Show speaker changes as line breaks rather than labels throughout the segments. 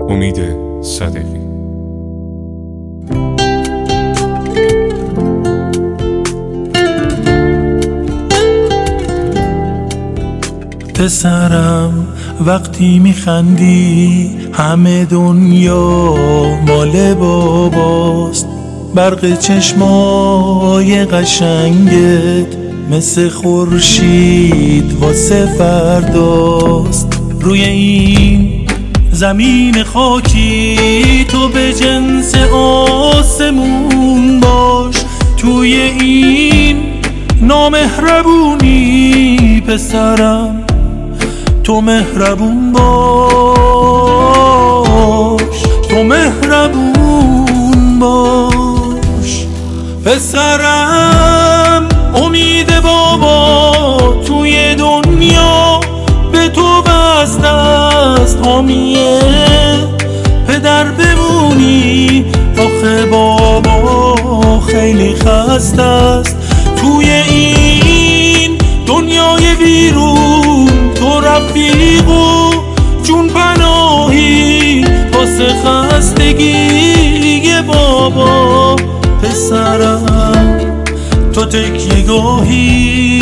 امید صدیقی.
پسرم وقتی میخندی همه دنیا مال باباست. برق چشمای قشنگت مثل خورشید واسه فرداست. روی این زمین خاکی تو به جنس آسمون باش. توی این نامهربونی پسرم تو مهربون باش، تو مهربون باش. پسرم امید بابا توی دنیا به تو بسته است. حامیه پدر بمونی آخه بابا خیلی خسته است. توی این دنیای بیرون تو رفیق و جون پناهی واسه خستگی بابا. پسرم تو تکیه گاهی.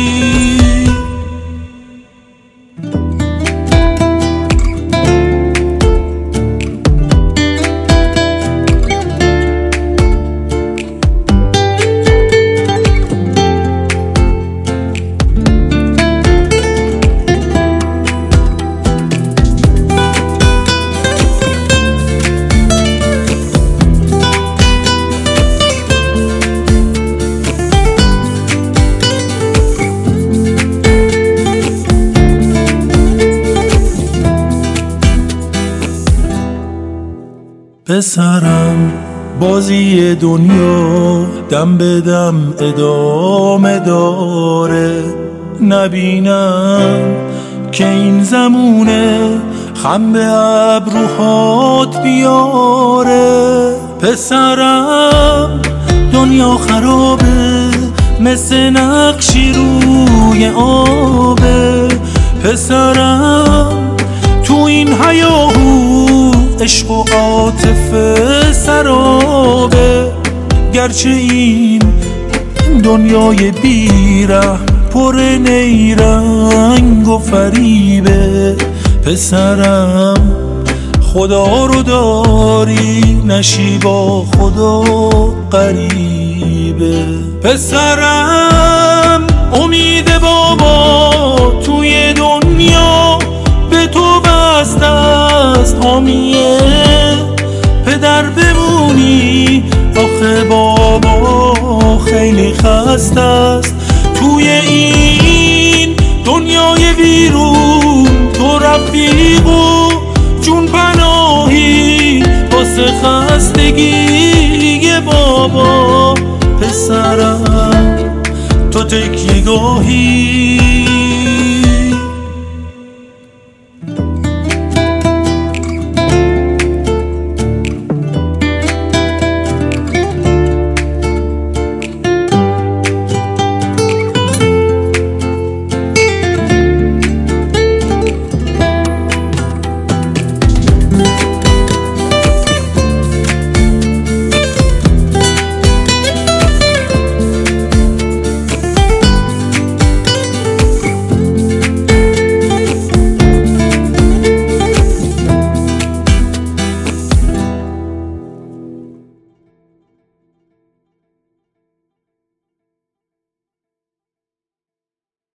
پسرم بازی دنیا دم به دم ادامه داره. نبینم که این زمونه خم به ابروهات بیاره. پسرم دنیا خرابه مثل نقشی روی آبه. پسرم تو این هیاهو عشق و عاطفه سرابه. گرچه این دنیای بیره پر نیرنگ و فریبه. پسرم خدا رو داری نشی با خدا غریبه. پسرم امید بابا توی دنیا به تو بسته است. حامیه پدر بمونی آخه بابا خیلی خسته است. توی این دنیای بیرون تو رفیق و جون پناهی واسه خستگی بابا. پسرم تو تکیه گاهی.